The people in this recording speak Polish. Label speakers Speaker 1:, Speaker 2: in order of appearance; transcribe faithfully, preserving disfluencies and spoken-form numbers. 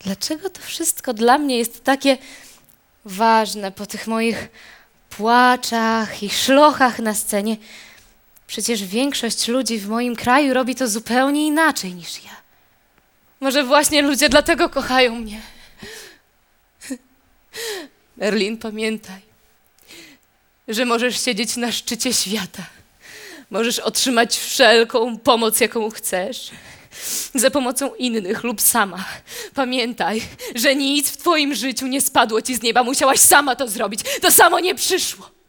Speaker 1: Dlaczego to wszystko dla mnie jest takie ważne po tych moich płaczach i szlochach na scenie? Przecież większość ludzi w moim kraju robi to zupełnie inaczej niż ja. Może właśnie ludzie dlatego kochają mnie. Merlin, pamiętaj, że możesz siedzieć na szczycie świata. Możesz otrzymać wszelką pomoc, jaką chcesz, za pomocą innych lub sama. Pamiętaj, że nic w twoim życiu nie spadło ci z nieba. Musiałaś sama to zrobić. To samo nie przyszło.